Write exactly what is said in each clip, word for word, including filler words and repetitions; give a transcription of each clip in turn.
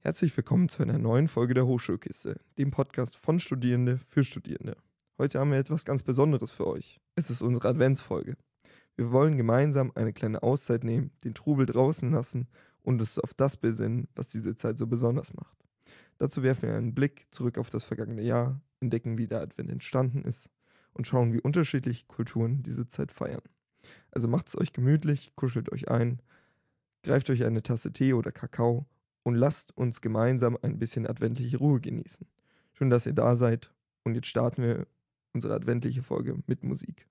Herzlich willkommen zu einer neuen Folge der Hochschulkiste, dem Podcast von Studierende für Studierende. Heute haben wir etwas ganz Besonderes für euch. Es ist unsere Adventsfolge. Wir wollen gemeinsam eine kleine Auszeit nehmen, den Trubel draußen lassen und uns auf das besinnen, was diese Zeit so besonders macht. Dazu werfen wir einen Blick zurück auf das vergangene Jahr, entdecken, wie der Advent entstanden ist und schauen, wie unterschiedliche Kulturen diese Zeit feiern. Also macht es euch gemütlich, kuschelt euch ein, greift euch eine Tasse Tee oder Kakao und lasst uns gemeinsam ein bisschen adventliche Ruhe genießen. Schön, dass ihr da seid und jetzt starten wir unsere adventliche Folge mit Musik.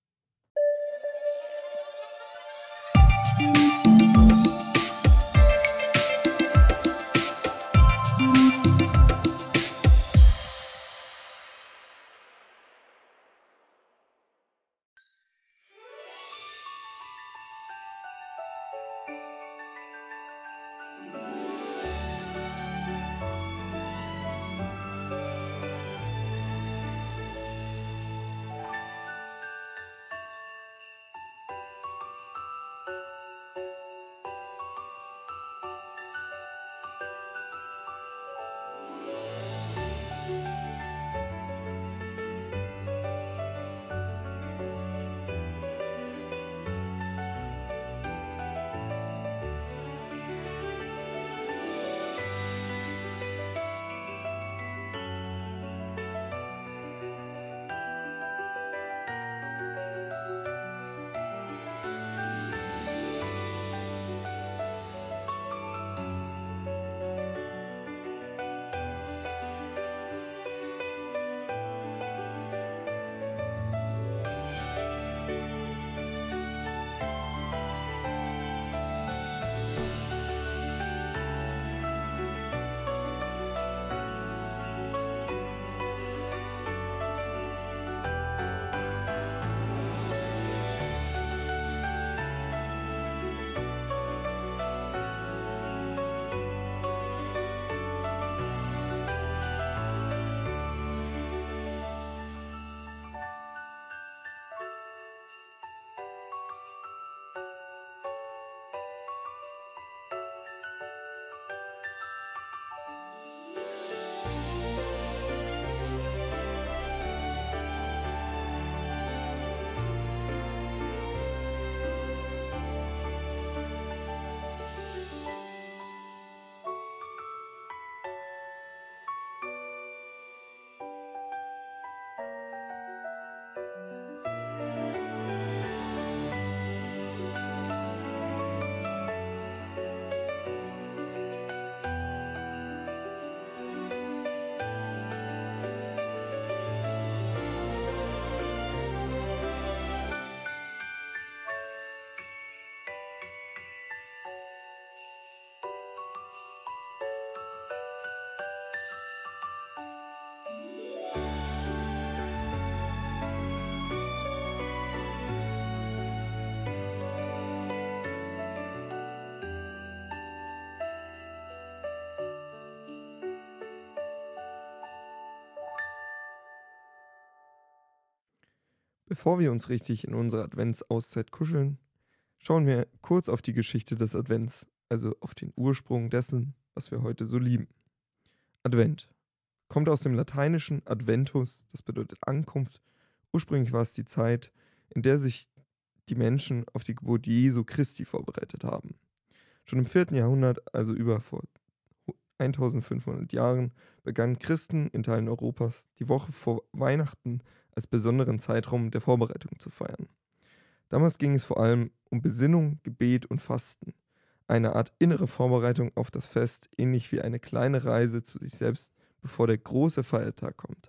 Bevor wir uns richtig in unsere Adventsauszeit kuscheln, schauen wir kurz auf die Geschichte des Advents, also auf den Ursprung dessen, was wir heute so lieben. Advent kommt aus dem lateinischen Adventus, das bedeutet Ankunft. Ursprünglich war es die Zeit, in der sich die Menschen auf die Geburt Jesu Christi vorbereitet haben. Schon im vierten Jahrhundert, also über vor eintausendfünfhundert Jahren, begannen Christen in Teilen Europas die Woche vor Weihnachten als besonderen Zeitraum der Vorbereitung zu feiern. Damals ging es vor allem um Besinnung, Gebet und Fasten, eine Art innere Vorbereitung auf das Fest, ähnlich wie eine kleine Reise zu sich selbst, bevor der große Feiertag kommt.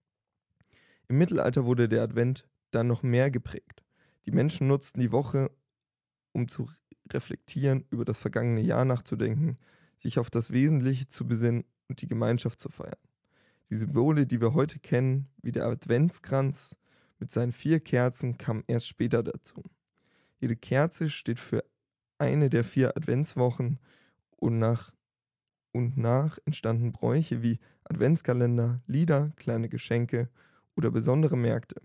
Im Mittelalter wurde der Advent dann noch mehr geprägt. Die Menschen nutzten die Woche, um zu reflektieren, über das vergangene Jahr nachzudenken, sich auf das Wesentliche zu besinnen und die Gemeinschaft zu feiern. Die Symbole, die wir heute kennen, wie der Adventskranz mit seinen vier Kerzen, kamen erst später dazu. Jede Kerze steht für eine der vier Adventswochen und nach und nach entstanden Bräuche wie Adventskalender, Lieder, kleine Geschenke oder besondere Märkte,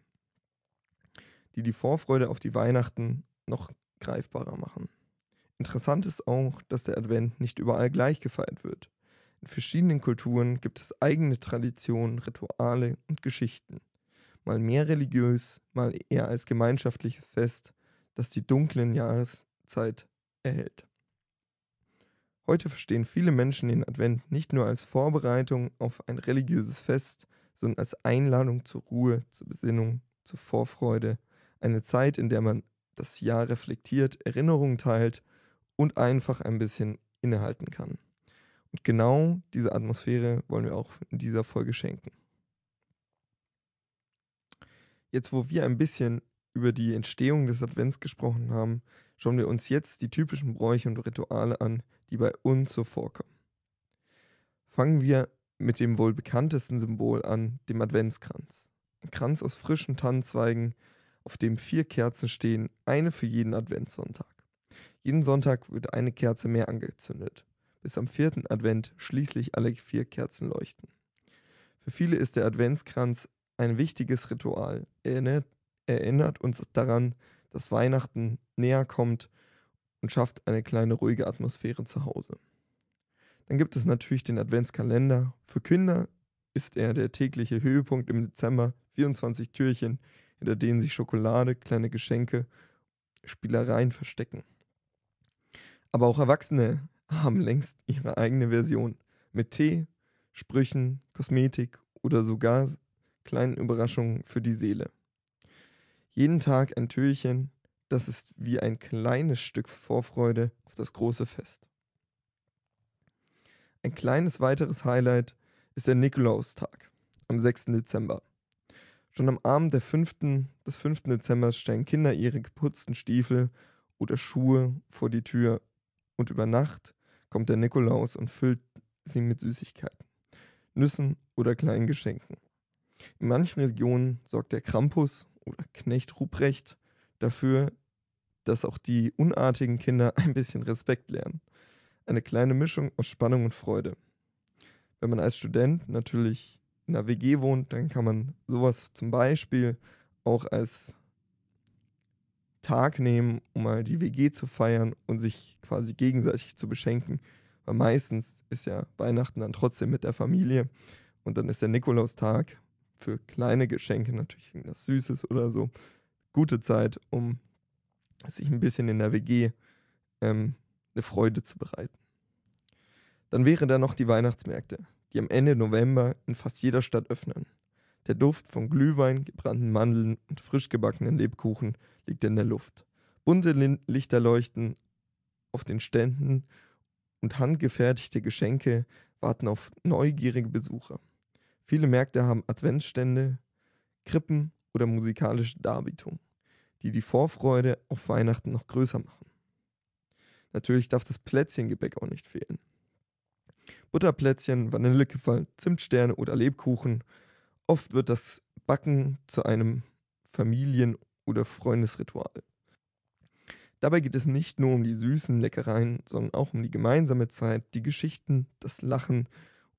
die die Vorfreude auf die Weihnachten noch greifbarer machen. Interessant ist auch, dass der Advent nicht überall gleich gefeiert wird. In verschiedenen Kulturen gibt es eigene Traditionen, Rituale und Geschichten. Mal mehr religiös, mal eher als gemeinschaftliches Fest, das die dunklen Jahreszeit erhält. Heute verstehen viele Menschen den Advent nicht nur als Vorbereitung auf ein religiöses Fest, sondern als Einladung zur Ruhe, zur Besinnung, zur Vorfreude. Eine Zeit, in der man das Jahr reflektiert, Erinnerungen teilt und einfach ein bisschen innehalten kann. Und genau diese Atmosphäre wollen wir auch in dieser Folge schenken. Jetzt, wo wir ein bisschen über die Entstehung des Advents gesprochen haben, schauen wir uns jetzt die typischen Bräuche und Rituale an, die bei uns so vorkommen. Fangen wir mit dem wohl bekanntesten Symbol an, dem Adventskranz. Ein Kranz aus frischen Tannenzweigen, auf dem vier Kerzen stehen, eine für jeden Adventssonntag. Jeden Sonntag wird eine Kerze mehr angezündet, bis am vierten Advent schließlich alle vier Kerzen leuchten. Für viele ist der Adventskranz ein wichtiges Ritual. Er erinnert, erinnert uns daran, dass Weihnachten näher kommt und schafft eine kleine ruhige Atmosphäre zu Hause. Dann gibt es natürlich den Adventskalender. Für Kinder ist er der tägliche Höhepunkt im Dezember. vierundzwanzig Türchen, hinter denen sich Schokolade, kleine Geschenke, Spielereien verstecken. Aber auch Erwachsene haben längst ihre eigene Version. Mit Tee, Sprüchen, Kosmetik oder sogar kleinen Überraschungen für die Seele. Jeden Tag ein Türchen, das ist wie ein kleines Stück Vorfreude auf das große Fest. Ein kleines weiteres Highlight ist der Nikolaustag am sechsten Dezember. Schon am Abend der fünften des fünften Dezember stellen Kinder ihre geputzten Stiefel oder Schuhe vor die Tür und über Nacht kommt der Nikolaus und füllt sie mit Süßigkeiten, Nüssen oder kleinen Geschenken. In manchen Regionen sorgt der Krampus oder Knecht Ruprecht dafür, dass auch die unartigen Kinder ein bisschen Respekt lernen. Eine kleine Mischung aus Spannung und Freude. Wenn man als Student natürlich in einer W G wohnt, dann kann man sowas zum Beispiel auch als Tag nehmen, um mal die W G zu feiern und sich quasi gegenseitig zu beschenken. Weil meistens ist ja Weihnachten dann trotzdem mit der Familie und dann ist der Nikolaustag für kleine Geschenke, natürlich irgendwas Süßes oder so, gute Zeit, um sich ein bisschen in der W G ähm, eine Freude zu bereiten. Dann wäre da noch die Weihnachtsmärkte, die am Ende November in fast jeder Stadt öffnen. Der Duft von Glühwein, gebrannten Mandeln und frisch gebackenen Lebkuchen liegt in der Luft. Bunte Lin- Lichter leuchten auf den Ständen und handgefertigte Geschenke warten auf neugierige Besucher. Viele Märkte haben Adventsstände, Krippen oder musikalische Darbietungen, die die Vorfreude auf Weihnachten noch größer machen. Natürlich darf das Plätzchengebäck auch nicht fehlen. Butterplätzchen, Vanillekipferl, Zimtsterne oder Lebkuchen. Oft wird das Backen zu einem Familien- oder Freundesritual. Dabei geht es nicht nur um die süßen Leckereien, sondern auch um die gemeinsame Zeit, die Geschichten, das Lachen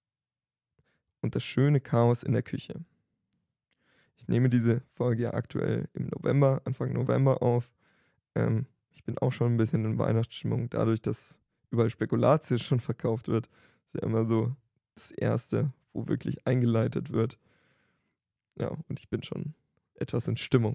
und das schöne Chaos in der Küche. Ich nehme diese Folge ja aktuell im November, Anfang November auf. Ähm, ich bin auch schon ein bisschen in Weihnachtsstimmung, dadurch, dass überall Spekulatius schon verkauft wird. Ist ja immer so das Erste, wo wirklich eingeleitet wird. Ja, und ich bin schon etwas in Stimmung.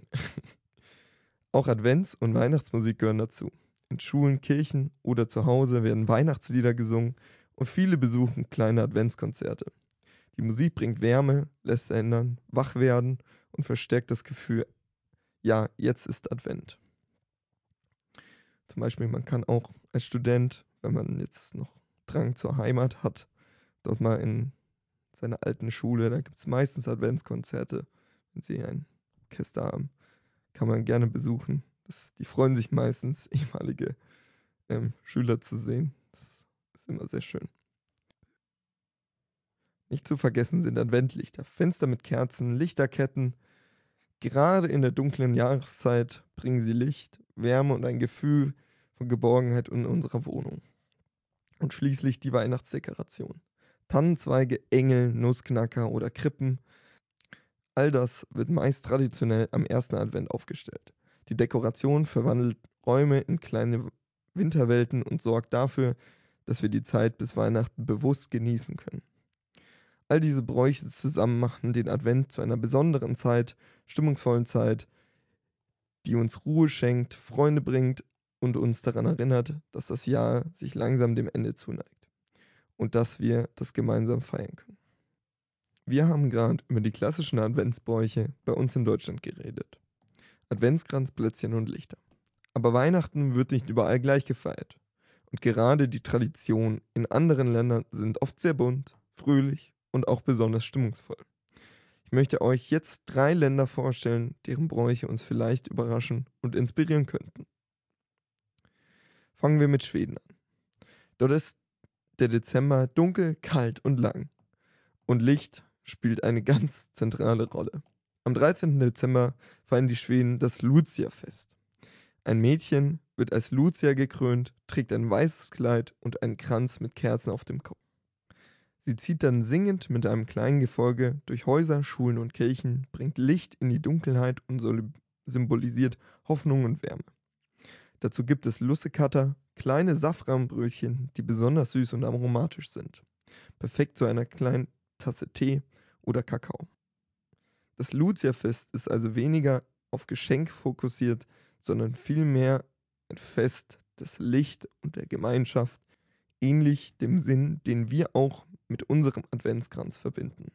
Auch Advents- und Weihnachtsmusik gehören dazu. In Schulen, Kirchen oder zu Hause werden Weihnachtslieder gesungen und viele besuchen kleine Adventskonzerte. Die Musik bringt Wärme, lässt erinnern, wach werden und verstärkt das Gefühl, ja, jetzt ist Advent. Zum Beispiel, man kann auch als Student, wenn man jetzt noch Drang zur Heimat hat, dort mal in seiner alten Schule, da gibt es meistens Adventskonzerte, wenn sie ein Orchester haben, kann man gerne besuchen. Das, die freuen sich meistens, ehemalige ähm, Schüler zu sehen. Das ist immer sehr schön. Nicht zu vergessen sind Adventlichter, Fenster mit Kerzen, Lichterketten. Gerade in der dunklen Jahreszeit bringen sie Licht, Wärme und ein Gefühl von Geborgenheit in unserer Wohnung. Und schließlich die Weihnachtsdekoration. Tannenzweige, Engel, Nussknacker oder Krippen. All das wird meist traditionell am ersten Advent aufgestellt. Die Dekoration verwandelt Räume in kleine Winterwelten und sorgt dafür, dass wir die Zeit bis Weihnachten bewusst genießen können. All diese Bräuche zusammen machen den Advent zu einer besonderen Zeit, stimmungsvollen Zeit, die uns Ruhe schenkt, Freunde bringt und uns daran erinnert, dass das Jahr sich langsam dem Ende zuneigt und dass wir das gemeinsam feiern können. Wir haben gerade über die klassischen Adventsbräuche bei uns in Deutschland geredet. Adventskranz, Plätzchen und Lichter. Aber Weihnachten wird nicht überall gleich gefeiert. Und gerade die Traditionen in anderen Ländern sind oft sehr bunt, fröhlich und auch besonders stimmungsvoll. Ich möchte euch jetzt drei Länder vorstellen, deren Bräuche uns vielleicht überraschen und inspirieren könnten. Fangen wir mit Schweden an. Dort ist der Dezember dunkel, kalt und lang. Und Licht spielt eine ganz zentrale Rolle. Am dreizehnten Dezember feiern die Schweden das Lucia-Fest. Ein Mädchen wird als Lucia gekrönt, trägt ein weißes Kleid und einen Kranz mit Kerzen auf dem Kopf. Sie zieht dann singend mit einem kleinen Gefolge durch Häuser, Schulen und Kirchen, bringt Licht in die Dunkelheit und symbolisiert Hoffnung und Wärme. Dazu gibt es Lussekatter, kleine Safranbrötchen, die besonders süß und aromatisch sind. Perfekt zu einer kleinen Tasse Tee oder Kakao. Das Lucia-Fest ist also weniger auf Geschenk fokussiert, sondern vielmehr ein Fest des Licht und der Gemeinschaft, ähnlich dem Sinn, den wir auch mit unserem Adventskranz verbinden.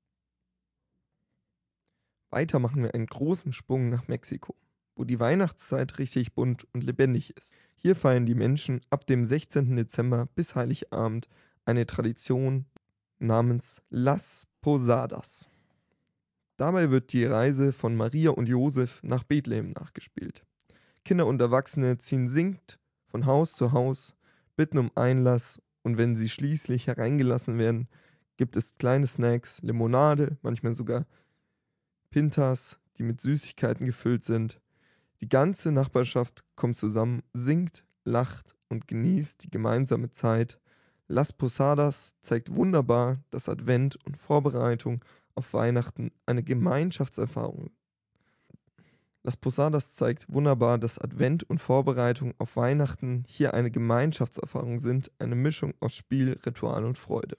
Weiter machen wir einen großen Sprung nach Mexiko, wo die Weihnachtszeit richtig bunt und lebendig ist. Hier feiern die Menschen ab dem sechzehnten Dezember bis Heiligabend eine Tradition namens Las Posadas. Dabei wird die Reise von Maria und Josef nach Bethlehem nachgespielt. Kinder und Erwachsene ziehen singend von Haus zu Haus, bitten um Einlass und wenn sie schließlich hereingelassen werden, gibt es kleine Snacks, Limonade, manchmal sogar Pintas, die mit Süßigkeiten gefüllt sind. Die ganze Nachbarschaft kommt zusammen, singt, lacht und genießt die gemeinsame Zeit. Las Posadas zeigt wunderbar, dass Advent und Vorbereitung auf Weihnachten eine Gemeinschaftserfahrung sind. Las Posadas zeigt wunderbar, dass Advent und Vorbereitung auf Weihnachten hier eine Gemeinschaftserfahrung sind, eine Mischung aus Spiel, Ritual und Freude.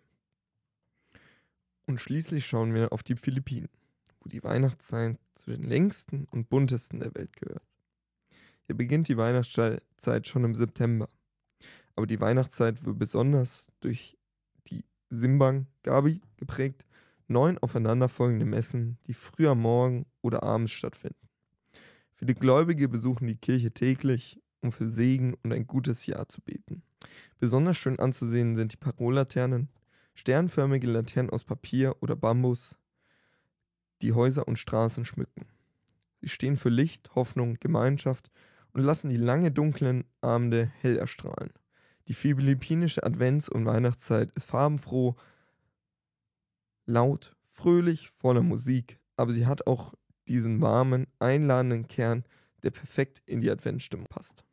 Und schließlich schauen wir auf die Philippinen, wo die Weihnachtszeit zu den längsten und buntesten der Welt gehört. Hier beginnt die Weihnachtszeit schon im September, aber die Weihnachtszeit wird besonders durch die Simbang Gabi geprägt, neun aufeinanderfolgende Messen, die früh am Morgen oder abends stattfinden. Viele Gläubige besuchen die Kirche täglich, um für Segen und ein gutes Jahr zu beten. Besonders schön anzusehen sind die Parolaternen, sternförmige Laternen aus Papier oder Bambus, die Häuser und Straßen schmücken. Sie stehen für Licht, Hoffnung, Gemeinschaft und lassen die lange dunklen Abende hell erstrahlen. Die philippinische Advents- und Weihnachtszeit ist farbenfroh, laut, fröhlich, voller Musik, aber sie hat auch diesen warmen, einladenden Kern, der perfekt in die Adventsstimmung passt.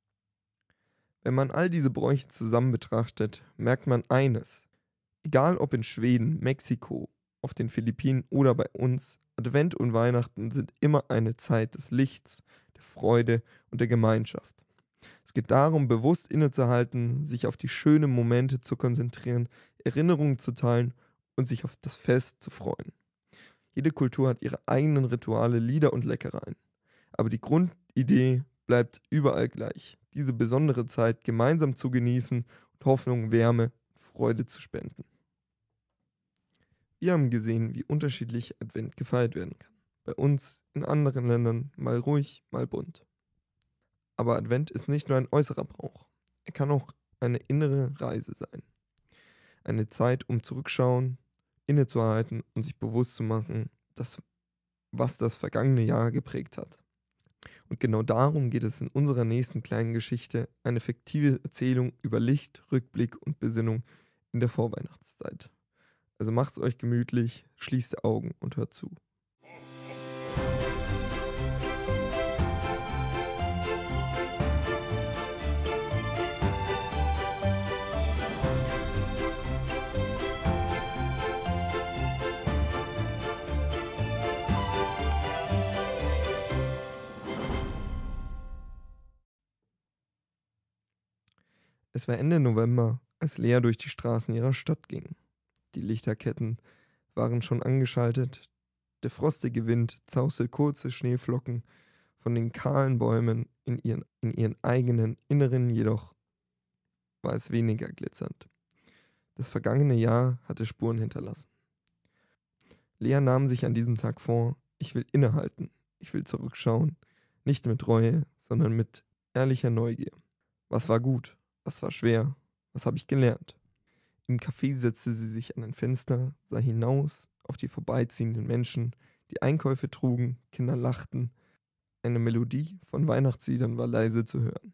Wenn man all diese Bräuche zusammen betrachtet, merkt man eines. Egal ob in Schweden, Mexiko, auf den Philippinen oder bei uns, Advent und Weihnachten sind immer eine Zeit des Lichts, der Freude und der Gemeinschaft. Es geht darum, bewusst innezuhalten, sich auf die schönen Momente zu konzentrieren, Erinnerungen zu teilen und sich auf das Fest zu freuen. Jede Kultur hat ihre eigenen Rituale, Lieder und Leckereien. Aber die Grundidee bleibt überall gleich. Diese besondere Zeit gemeinsam zu genießen und Hoffnung, Wärme und Freude zu spenden. Wir haben gesehen, wie unterschiedlich Advent gefeiert werden kann. Bei uns, in anderen Ländern, mal ruhig, mal bunt. Aber Advent ist nicht nur ein äußerer Brauch. Er kann auch eine innere Reise sein. Eine Zeit, um zurückschauen, innezuhalten und sich bewusst zu machen, dass, was das vergangene Jahr geprägt hat. Und genau darum geht es in unserer nächsten kleinen Geschichte, eine fiktive Erzählung über Licht, Rückblick und Besinnung in der Vorweihnachtszeit. Also macht's euch gemütlich, schließt die Augen und hört zu. Es war Ende November, als Lea durch die Straßen ihrer Stadt ging. Die Lichterketten waren schon angeschaltet, der frostige Wind zauste kurze Schneeflocken von den kahlen Bäumen in ihren, in ihren eigenen Inneren, jedoch war es weniger glitzernd. Das vergangene Jahr hatte Spuren hinterlassen. Lea nahm sich an diesem Tag vor: Ich will innehalten, ich will zurückschauen, nicht mit Reue, sondern mit ehrlicher Neugier. Was war gut, was war schwer, was habe ich gelernt? Im Café setzte sie sich an ein Fenster, sah hinaus auf die vorbeiziehenden Menschen, die Einkäufe trugen, Kinder lachten, eine Melodie von Weihnachtsliedern war leise zu hören.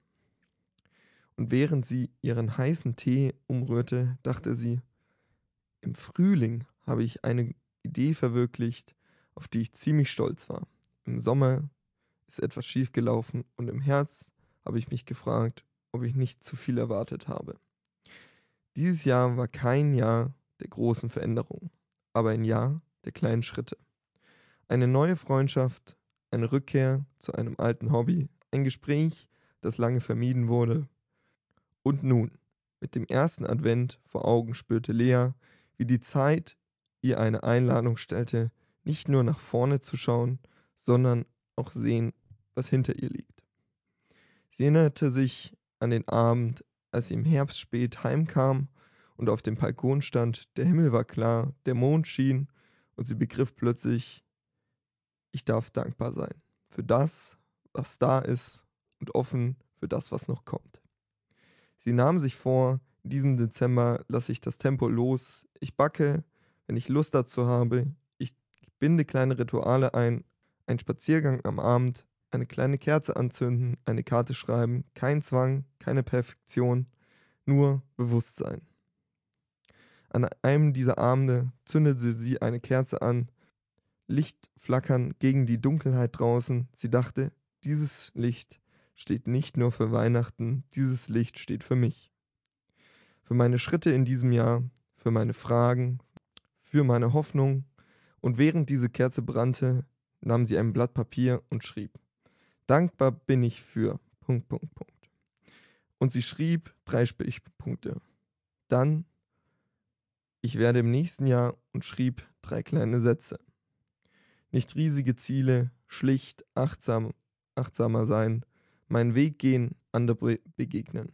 Und während sie ihren heißen Tee umrührte, dachte sie: Im Frühling habe ich eine Idee verwirklicht, auf die ich ziemlich stolz war. Im Sommer ist etwas schiefgelaufen und im Herbst habe ich mich gefragt, ob ich nicht zu viel erwartet habe. Dieses Jahr war kein Jahr der großen Veränderungen, aber ein Jahr der kleinen Schritte. Eine neue Freundschaft, eine Rückkehr zu einem alten Hobby, ein Gespräch, das lange vermieden wurde. Und nun, mit dem ersten Advent vor Augen, spürte Lea, wie die Zeit ihr eine Einladung stellte, nicht nur nach vorne zu schauen, sondern auch sehen, was hinter ihr liegt. Sie erinnerte sich an den Abend, als sie im Herbst spät heimkam und auf dem Balkon stand. Der Himmel war klar, der Mond schien und sie begriff plötzlich: Ich darf dankbar sein für das, was da ist und offen für das, was noch kommt. Sie nahm sich vor: In diesem Dezember lasse ich das Tempo los, ich backe, wenn ich Lust dazu habe, ich binde kleine Rituale ein, ein Spaziergang am Abend, eine kleine Kerze anzünden, eine Karte schreiben, kein Zwang, keine Perfektion, nur Bewusstsein. An einem dieser Abende zündete sie eine Kerze an, Licht flackern gegen die Dunkelheit draußen. Sie dachte: Dieses Licht steht nicht nur für Weihnachten, dieses Licht steht für mich. Für meine Schritte in diesem Jahr, für meine Fragen, für meine Hoffnung. Und während diese Kerze brannte, nahm sie ein Blatt Papier und schrieb: Dankbar bin ich für... Punkt, Punkt, Punkt. Und sie schrieb drei Stichpunkte. Dann: Ich werde im nächsten Jahr, und schrieb drei kleine Sätze. Nicht riesige Ziele, schlicht, achtsam, achtsamer sein, meinen Weg gehen, andere begegnen.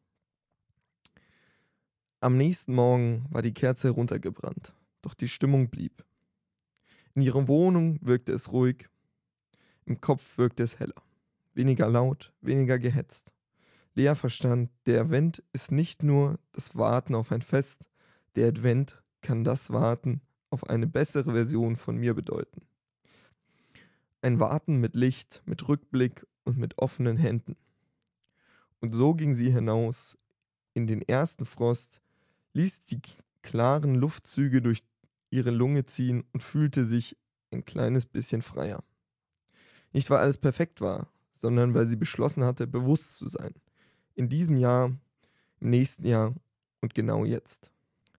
Am nächsten Morgen war die Kerze heruntergebrannt, doch die Stimmung blieb. In ihrer Wohnung wirkte es ruhig, im Kopf wirkte es heller. Weniger laut, weniger gehetzt. Lea verstand, der Advent ist nicht nur das Warten auf ein Fest, der Advent kann das Warten auf eine bessere Version von mir bedeuten. Ein Warten mit Licht, mit Rückblick und mit offenen Händen. Und so ging sie hinaus in den ersten Frost, ließ die klaren Luftzüge durch ihre Lunge ziehen und fühlte sich ein kleines bisschen freier. Nicht weil alles perfekt war, sondern weil sie beschlossen hatte, bewusst zu sein. In diesem Jahr, im nächsten Jahr und genau jetzt.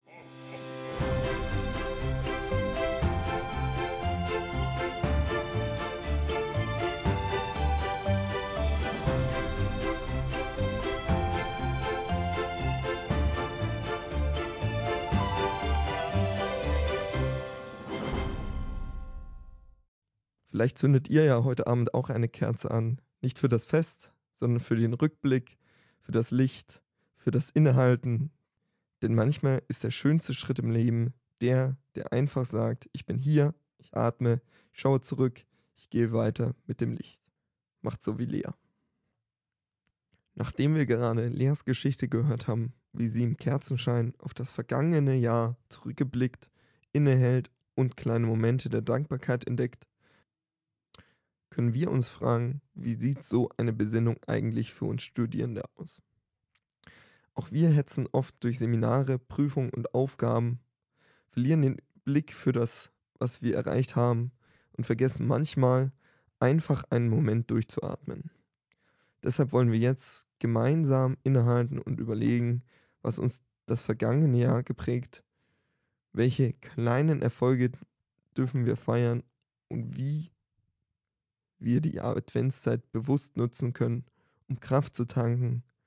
Vielleicht zündet ihr ja heute Abend auch eine Kerze an. Nicht für das Fest, sondern für den Rückblick, für das Licht, für das Innehalten. Denn manchmal ist der schönste Schritt im Leben der, der einfach sagt: Ich bin hier, ich atme, ich schaue zurück, ich gehe weiter mit dem Licht. Macht so wie Lea. Nachdem wir gerade Leas Geschichte gehört haben, wie sie im Kerzenschein auf das vergangene Jahr zurückgeblickt, innehält und kleine Momente der Dankbarkeit entdeckt, können wir uns fragen: Wie sieht so eine Besinnung eigentlich für uns Studierende aus? Auch wir hetzen oft durch Seminare, Prüfungen und Aufgaben, verlieren den Blick für das, was wir erreicht haben und vergessen manchmal, einfach einen Moment durchzuatmen. Deshalb wollen wir jetzt gemeinsam innehalten und überlegen, was uns das vergangene Jahr geprägt, welche kleinen Erfolge dürfen wir feiern und wie wir die Adventszeit bewusst nutzen können, um Kraft zu tanken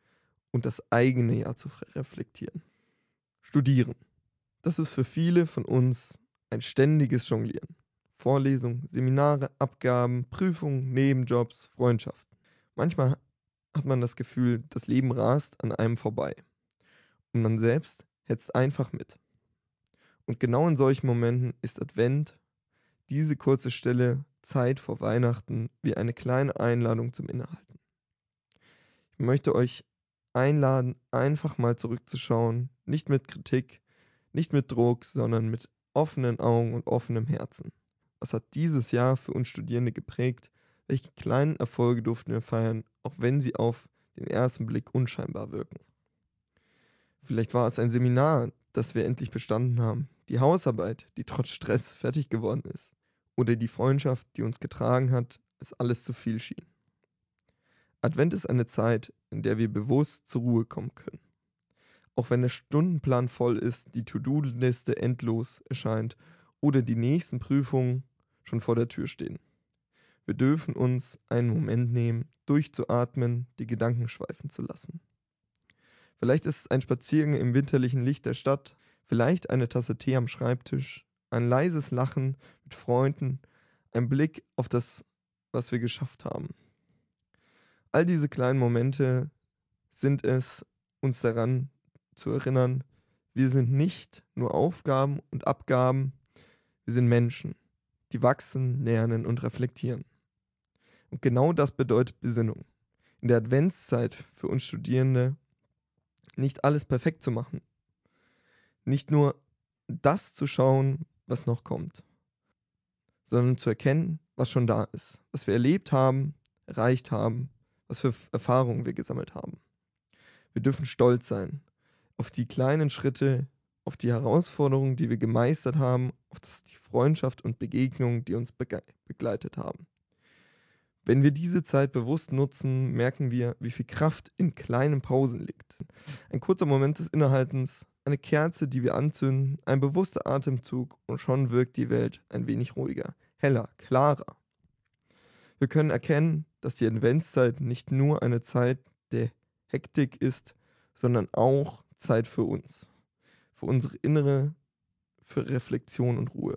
und das eigene Jahr zu reflektieren. Studieren. Das ist für viele von uns ein ständiges Jonglieren. Vorlesungen, Seminare, Abgaben, Prüfungen, Nebenjobs, Freundschaften. Manchmal hat man das Gefühl, das Leben rast an einem vorbei und man selbst hetzt einfach mit. Und genau in solchen Momenten ist Advent, diese kurze Stille Zeit vor Weihnachten, wie eine kleine Einladung zum Innehalten. Ich möchte euch einladen, einfach mal zurückzuschauen, nicht mit Kritik, nicht mit Druck, sondern mit offenen Augen und offenem Herzen. Was hat dieses Jahr für uns Studierende geprägt? Welche kleinen Erfolge durften wir feiern, auch wenn sie auf den ersten Blick unscheinbar wirken? Vielleicht war es ein Seminar, das wir endlich bestanden haben, die Hausarbeit, die trotz Stress fertig geworden ist, oder die Freundschaft, die uns getragen hat, als alles zu viel schien. Advent ist eine Zeit, in der wir bewusst zur Ruhe kommen können. Auch wenn der Stundenplan voll ist, die To-Do-Liste endlos erscheint oder die nächsten Prüfungen schon vor der Tür stehen. Wir dürfen uns einen Moment nehmen, durchzuatmen, die Gedanken schweifen zu lassen. Vielleicht ist es ein Spaziergang im winterlichen Licht der Stadt, vielleicht eine Tasse Tee am Schreibtisch, ein leises Lachen mit Freunden, ein Blick auf das, was wir geschafft haben. All diese kleinen Momente sind es, uns daran zu erinnern, wir sind nicht nur Aufgaben und Abgaben, wir sind Menschen, die wachsen, lernen und reflektieren. Und genau das bedeutet Besinnung. In der Adventszeit für uns Studierende nicht alles perfekt zu machen, nicht nur das zu schauen, was noch kommt, sondern zu erkennen, was schon da ist, was wir erlebt haben, erreicht haben, was für Erfahrungen wir gesammelt haben. Wir dürfen stolz sein auf die kleinen Schritte, auf die Herausforderungen, die wir gemeistert haben, auf das, die Freundschaft und Begegnungen, die uns bege- begleitet haben. Wenn wir diese Zeit bewusst nutzen, merken wir, wie viel Kraft in kleinen Pausen liegt. Ein kurzer Moment des Innehaltens, eine Kerze, die wir anzünden, ein bewusster Atemzug und schon wirkt die Welt ein wenig ruhiger, heller, klarer. Wir können erkennen, dass die Adventszeit nicht nur eine Zeit der Hektik ist, sondern auch Zeit für uns, für unsere innere, für Reflexion und Ruhe.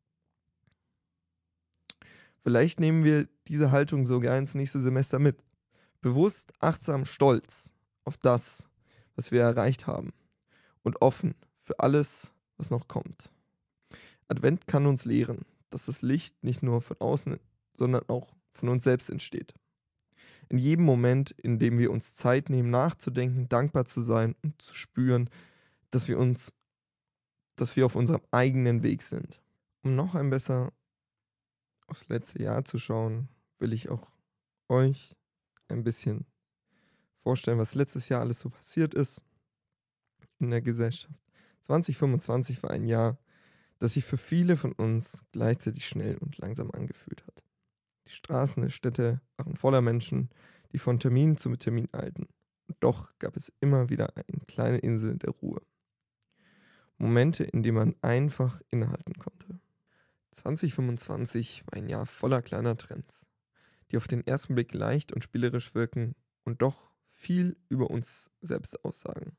Vielleicht nehmen wir diese Haltung sogar ins nächste Semester mit. Bewusst, achtsam, stolz auf das, was wir erreicht haben und offen für alles, was noch kommt. Advent kann uns lehren, dass das Licht nicht nur von außen, sondern auch von uns selbst entsteht. In jedem Moment, in dem wir uns Zeit nehmen, nachzudenken, dankbar zu sein und zu spüren, dass wir uns, dass wir auf unserem eigenen Weg sind. Um noch ein besser aufs letzte Jahr zu schauen, will ich auch euch ein bisschen vorstellen, was letztes Jahr alles so passiert ist in der Gesellschaft. zwanzig fünfundzwanzig war ein Jahr, das sich für viele von uns gleichzeitig schnell und langsam angefühlt hat. Die Straßen der Städte waren voller Menschen, die von Termin zu Termin eilten. Und doch gab es immer wieder eine kleine Insel der Ruhe. Momente, in denen man einfach innehalten konnte. zwanzig fünfundzwanzig war ein Jahr voller kleiner Trends, die auf den ersten Blick leicht und spielerisch wirken und doch viel über uns selbst aussagen.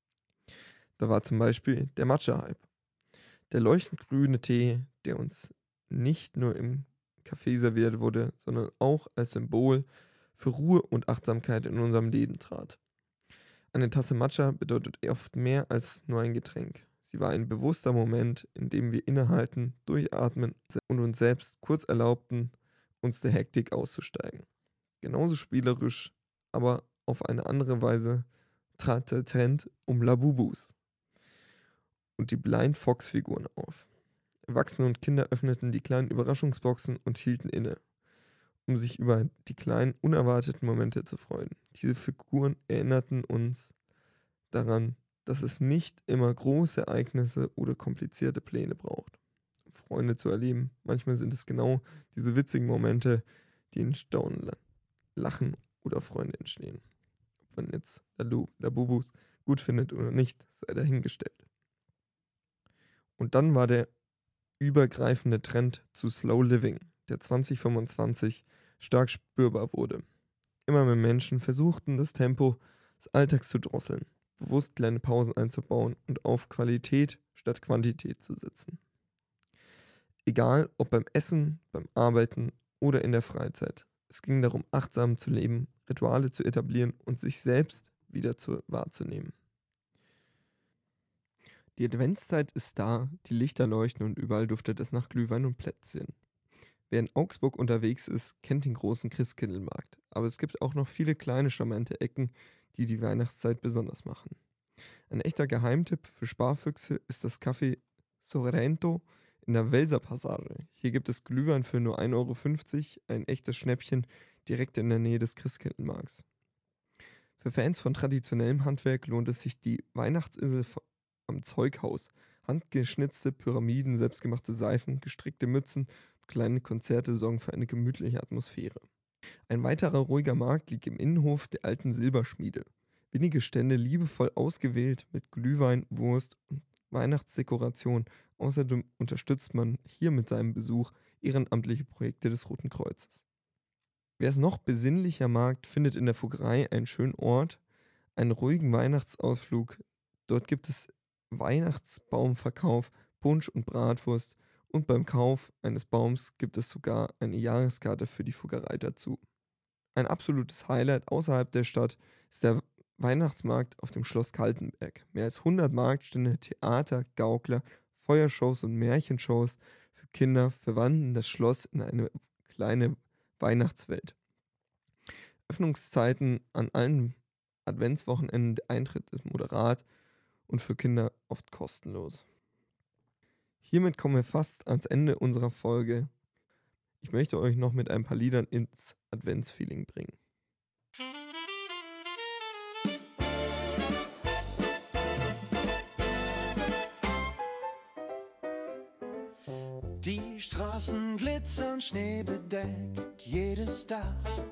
Da war zum Beispiel der Matcha-Hype. Der leuchtend grüne Tee, der uns nicht nur im Café serviert wurde, sondern auch als Symbol für Ruhe und Achtsamkeit in unserem Leben trat. Eine Tasse Matcha bedeutet oft mehr als nur ein Getränk. Sie war ein bewusster Moment, in dem wir innehalten, durchatmen und uns selbst kurz erlaubten, uns der Hektik auszusteigen. Genauso spielerisch, aber auf eine andere Weise trat der Trend um Labubus und die Blind Fox-Figuren auf. Erwachsene und Kinder öffneten die kleinen Überraschungsboxen und hielten inne, um sich über die kleinen, unerwarteten Momente zu freuen. Diese Figuren erinnerten uns daran, dass es nicht immer große Ereignisse oder komplizierte Pläne braucht, um Freunde zu erleben. Manchmal sind es genau diese witzigen Momente, die in Staunen, Lachen oder Freude entstehen. Ob man jetzt Labubus gut findet oder nicht, sei dahingestellt. Und dann war der übergreifende Trend zu Slow Living, der zwanzig fünfundzwanzig stark spürbar wurde. Immer mehr Menschen versuchten, das Tempo des Alltags zu drosseln, bewusst kleine Pausen einzubauen und auf Qualität statt Quantität zu setzen. Egal ob beim Essen, beim Arbeiten oder in der Freizeit. Es ging darum, achtsam zu leben, Rituale zu etablieren und sich selbst wieder zu, wahrzunehmen. Die Adventszeit ist da, die Lichter leuchten und überall duftet es nach Glühwein und Plätzchen. Wer in Augsburg unterwegs ist, kennt den großen Christkindlmarkt. Aber es gibt auch noch viele kleine charmante Ecken, die die Weihnachtszeit besonders machen. Ein echter Geheimtipp für Sparfüchse ist das Café Sorrento in der Welser Passage. Hier gibt es Glühwein für nur ein Euro fünfzig, ein echtes Schnäppchen direkt in der Nähe des Christkindlmarkts. Für Fans von traditionellem Handwerk lohnt es sich die Weihnachtsinsel am Zeughaus. Handgeschnitzte Pyramiden, selbstgemachte Seifen, gestrickte Mützen und kleine Konzerte sorgen für eine gemütliche Atmosphäre. Ein weiterer ruhiger Markt liegt im Innenhof der alten Silberschmiede. Wenige Stände liebevoll ausgewählt mit Glühwein, Wurst und Weihnachtsdekoration. Außerdem unterstützt man hier mit seinem Besuch ehrenamtliche Projekte des Roten Kreuzes. Wer es noch besinnlicher mag, findet in der Fuggerei einen schönen Ort, einen ruhigen Weihnachtsausflug. Dort gibt es Weihnachtsbaumverkauf, Punsch und Bratwurst und beim Kauf eines Baums gibt es sogar eine Jahreskarte für die Fuggerei dazu. Ein absolutes Highlight außerhalb der Stadt ist der Weihnachtsmarkt auf dem Schloss Kaltenberg. Mehr als hundert Marktstände, Theater, Gaukler, Feuershows und Märchenshows für Kinder verwandeln das Schloss in eine kleine Weihnachtswelt. Öffnungszeiten an allen Adventswochenenden, der Eintritt ist moderat und für Kinder oft kostenlos. Hiermit kommen wir fast ans Ende unserer Folge. Ich möchte euch noch mit ein paar Liedern ins Adventsfeeling bringen. Die Straßen glitzern schneebedeckt, jedes Dach.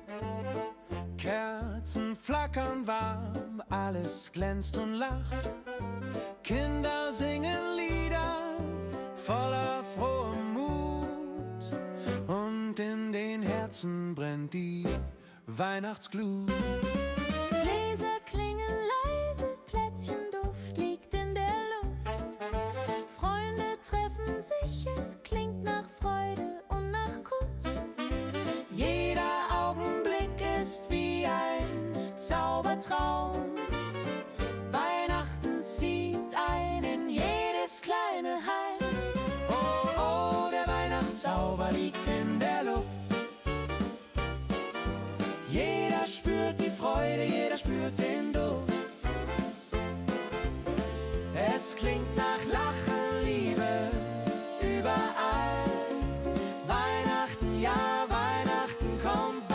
Kerzen flackern warm, alles glänzt und lacht. Kinder singen Lieder voller frohem Mut und in den Herzen brennt die Weihnachtsglut. Gläser klingen leise, Plätzchenduft liegt in der Luft. Freunde treffen sich, es klingt nach Freude und nach Kuss. Jeder Augenblick ist wie ein Zaubertraum. Weihnachten zieht ein in jedes kleine Heim. Oh, oh, der Weihnachtszauber liegt in der Luft. Jeder spürt die Freude, jeder spürt den Duft. Es klingt nach Lachen, Liebe, überall. Weihnachten, ja, Weihnachten kommt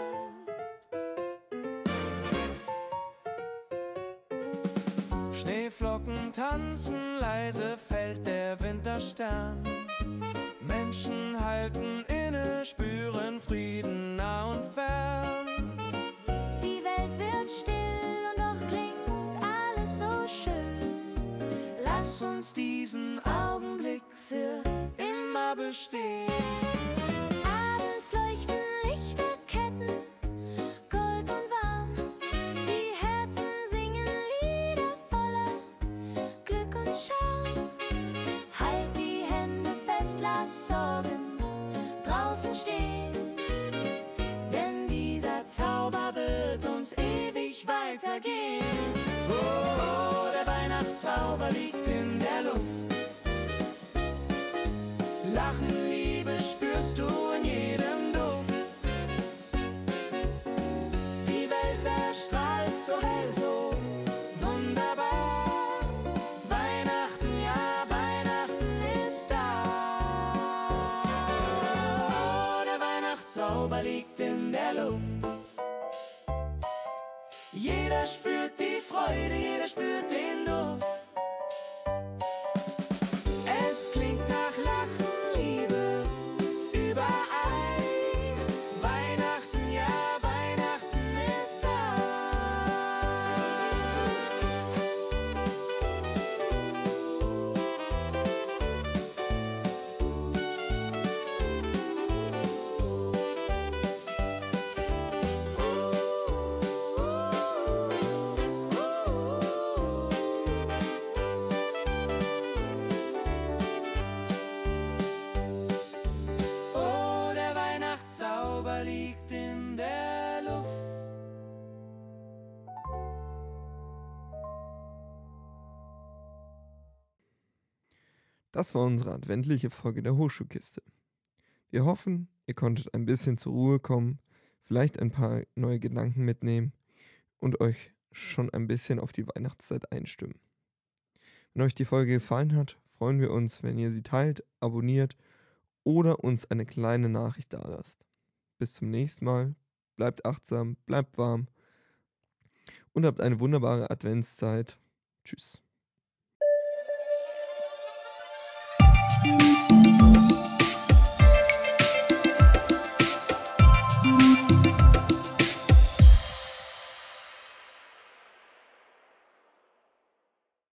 bald. Schneeflocken tanzen, leise fällt der Winterstern. Menschen halten inne, spüren Frieden nah und fern. Die Welt wird still und doch klingt alles so schön. Lass uns diesen Augenblick für immer bestehen. Abends leuchten Lichterketten, gold und warm. Die Herzen singen Lieder voller Glück und Charme. Halt die Hände fest, lass Sorgen draußen stehen. Denn dieser Zauber wird uns ewig weitergehen. Oh, oh, der Weihnachtszauber liegt in der Luft. Lachen, Liebe spürst du in jedem Duft. Die Welt erstrahlt so hell, so wunderbar. Weihnachten, ja, Weihnachten ist da. Oh, der Weihnachtszauber liegt in der Luft. Jeder spürt die Freude, jeder spürt den Duft. Es klingt nach Lachen, Liebe, überall. Weihnachten, ja, Weihnachten ist da. Das war unsere adventliche Folge der Hochschulkiste. Wir hoffen, ihr konntet ein bisschen zur Ruhe kommen, vielleicht ein paar neue Gedanken mitnehmen und euch schon ein bisschen auf die Weihnachtszeit einstimmen. Wenn euch die Folge gefallen hat, freuen wir uns, wenn ihr sie teilt, abonniert oder uns eine kleine Nachricht dalasst. Bis zum nächsten Mal, bleibt achtsam, bleibt warm und habt eine wunderbare Adventszeit. Tschüss.